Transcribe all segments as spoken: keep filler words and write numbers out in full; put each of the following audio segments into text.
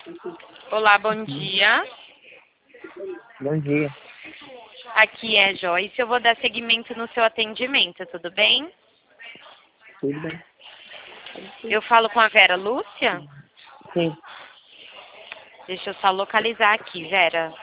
Olá, bom dia. Bom dia. Aqui é a Joyce. Eu vou dar seguimento no seu atendimento, tudo bem? Tudo bem? Eu falo com a Vera Lúcia? Sim. Deixa eu só localizar aqui, Vera.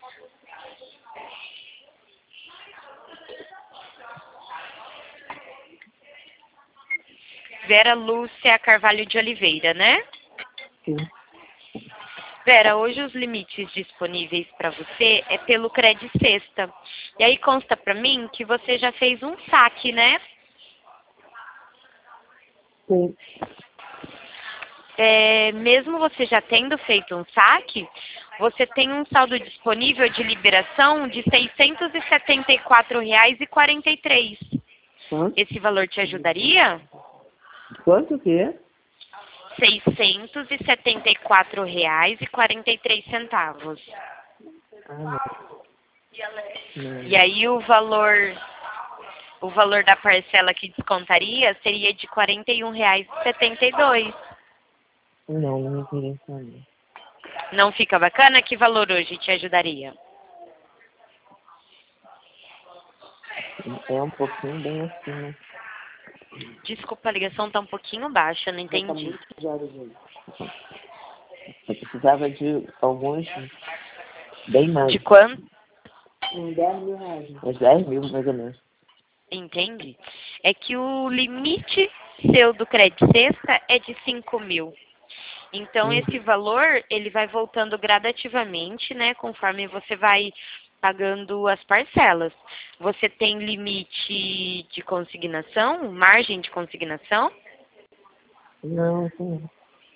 Vera Lúcia Carvalho de Oliveira, né? Sim. Vera, hoje os limites disponíveis para você é pelo Credit Sexta. E aí consta para mim que você já fez um saque, né? Sim. É, mesmo você já tendo feito um saque, você tem um saldo disponível de liberação de seiscentos e setenta e quatro reais e quarenta e três centavos. Quanto? Esse valor te ajudaria? Quanto que é? seiscentos e setenta e quatro reais e quarenta e três centavos. Ah, não. Não. E aí o valor, o valor da parcela que descontaria seria de quarenta e um reais e setenta e dois centavos. Não, não me interessa não. Não fica bacana? Que valor hoje te ajudaria? É um pouquinho bem acima. Desculpa, a ligação tá um pouquinho baixa, não Já tá entendi. muito caro, gente. Eu precisava de alguns bem mais. De quanto? Uns dez mil reais. Uns dez mil, mais ou menos. Entende? É que o limite seu do Credit Sexta é de cinco mil. Então, Hum. esse valor, ele vai voltando gradativamente, né? Conforme você vai pagando as parcelas. Você tem limite de consignação, margem de consignação? Não, sim.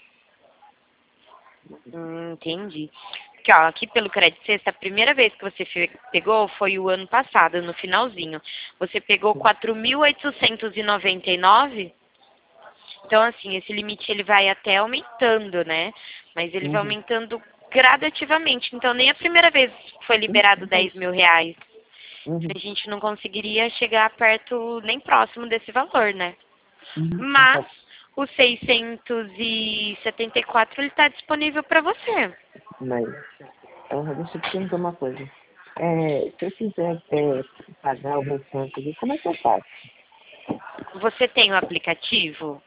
Hum, entendi. Porque, ó, aqui pelo Credit Sexta, a primeira vez que você fe- pegou foi o ano passado, no finalzinho. Você pegou quatro mil oitocentos e noventa e nove. Então, assim, esse limite ele vai até aumentando, né? Mas ele vai Uhum. aumentando gradativamente. Então, nem a primeira vez foi liberado dez mil reais. Uhum. A gente não conseguiria chegar perto, nem próximo desse valor, né? Uhum. Mas o seiscentos e setenta e quatro ele está disponível para você. Mas, ah, deixa eu te perguntar uma coisa. É, se eu quiser é, pagar o restante ali, como é que eu faço? Você tem o aplicativo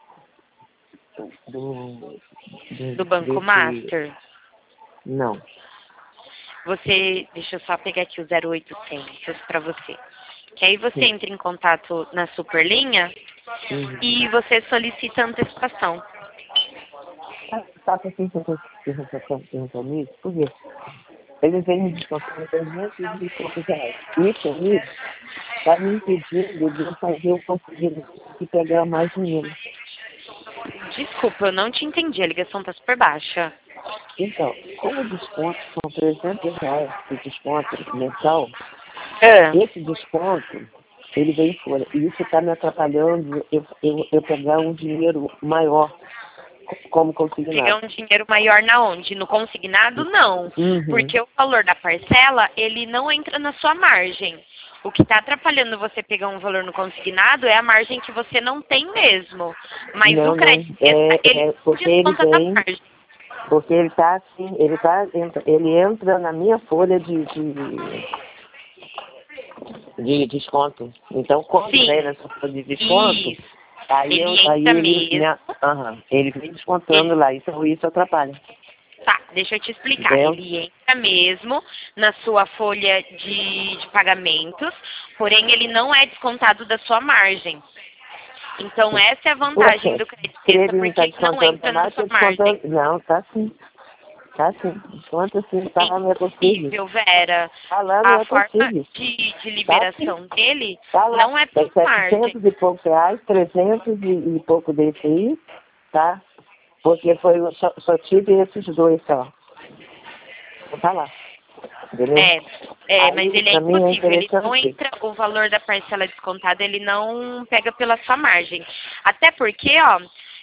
Do, do, do Banco desse, Master? não. Você, deixa eu só pegar aqui o zero oitocentos para você. Que aí você Sim. entra em contato na Superlinha Uhum. e você solicita antecipação. Sabe assim que eu estou perguntando isso? Por quê? Eles vêm me descontando trezentos e poucos reais. Isso aí está me impedindo de eu fazer o conseguir de pegar mais dinheiro. Desculpa, eu não te entendi, a ligação tá super baixa. Então, como o desconto são trezentos reais de desconto mensal, Ah, esse desconto, ele vem fora. E isso está me atrapalhando eu, eu, eu pegar um dinheiro maior como pegar consignado. um dinheiro maior na onde? No consignado, não. Uhum. Porque o valor da parcela, ele não entra na sua margem. O que está atrapalhando você pegar um valor no consignado é a margem que você não tem mesmo. Mas o Não, não. crédito, É, ele é não porque ele desconta da vem, margem. porque ele tá assim, ele tá, entra, ele entra na minha folha de, de, de desconto. Então, quando Sim, vem nessa folha de desconto, isso. aí, eu, Ele aí entra ele, mesmo. minha, aham, ele vem descontando Ele, lá. Então, isso atrapalha. tá, deixa eu te explicar. Entendeu? Ele entra mesmo na sua folha de, de pagamentos, porém ele não é descontado da sua margem. Então essa é a vantagem Poxa, do crédito se sexta, ele não porque está ele não descontando entra pra na mais, sua está margem. descontando. Não, tá sim. Tá sim. Desconta sim, tá lá no é possível. Possível, Vera. Tá lá no A é forma possível. de, de Tá sim. liberação dele Tá lá. não é Tem por margem. setecentos e poucos reais, trezentos e, e pouco desse aí, tá? Porque foi, eu só, só tive esses dois só. Então tá lá. Entendeu? É, é, mas Aí, ele é pra mim, é impossível, ele não interessante. entra, o valor da parcela descontada, ele não pega pela sua margem. Até porque, ó,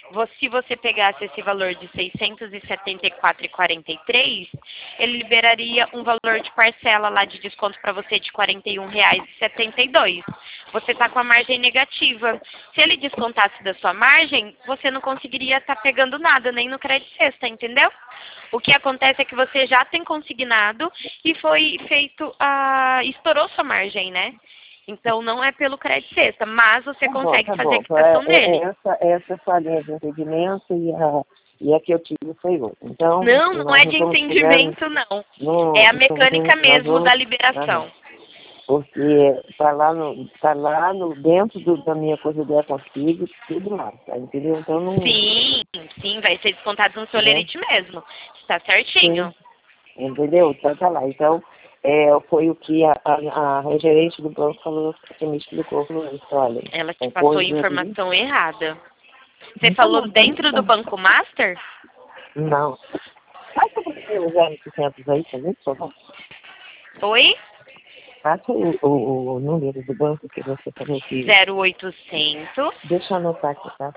se você pegasse esse valor de seiscentos e setenta e quatro reais e quarenta e três centavos, ele liberaria um valor de parcela lá de desconto para você de quarenta e um reais e setenta e dois centavos. Você está com a margem negativa. Se ele descontasse da sua margem, você não conseguiria estar pegando nada, nem no crédito sexta, entendeu? O que acontece é que você já tem consignado e foi feito, a... estourou sua margem, né? Então não é pelo crédito sexta, mas você Tá bom, consegue tá fazer a bom. quitação É, dele. é, essa, essa foi a linha de entendimento e a, e a que eu tive foi outra. Então, Não, não nós é não de estamos chegando entendimento, não. no, É a estamos mecânica indo- nós mesmo vamos, da liberação. aham, porque está lá, no, tá lá no, dentro do, da minha coisa do consigo, tudo lá, tá, entendeu? Então não, Sim, sim, vai ser descontado no seu né? lerite mesmo. Está Sim, certinho. entendeu? Então tá lá. Então, é, foi o que a, a, a gerente do banco falou, que me explicou, falou isso, olha, Ela te é passou coisa ali. informação errada. Você Então, falou não, tá dentro do bom. Banco Master? Não. Passa para você os zero oitocentos aí, tá vendo? Por favor. Oi? Passa o, o, o número do banco que você falou que... zero oitocentos. Deixa eu anotar aqui, tá?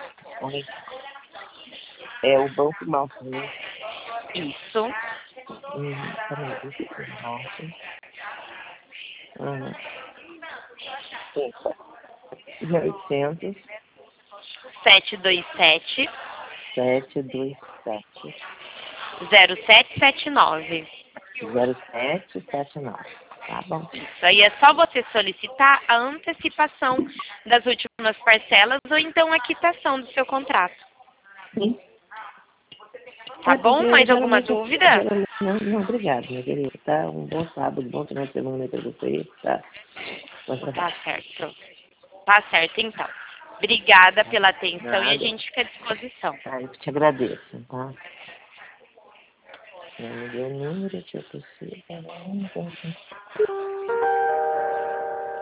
É o Banco Malta, né? Isso. Hum, peraí, deixa eu ver. Malta. Ah, zero oitocentos, sete dois sete, sete dois sete, zero sete sete nove. zero sete sete nove. Tá bom. Isso aí é só você solicitar a antecipação das últimas parcelas ou então a quitação do seu contrato. Sim. Tá É bom? porque Mais alguma geralmente, dúvida? geralmente não, não, obrigado, minha querida. Tá? Um bom sábado, bom final de semana aí pra você, tá? Bom trabalho. Tá certo. Tá certo, então. Obrigada pela atenção e a Nada. gente fica à disposição. Tá, eu te agradeço, tá? Não me deu o número que eu preciso.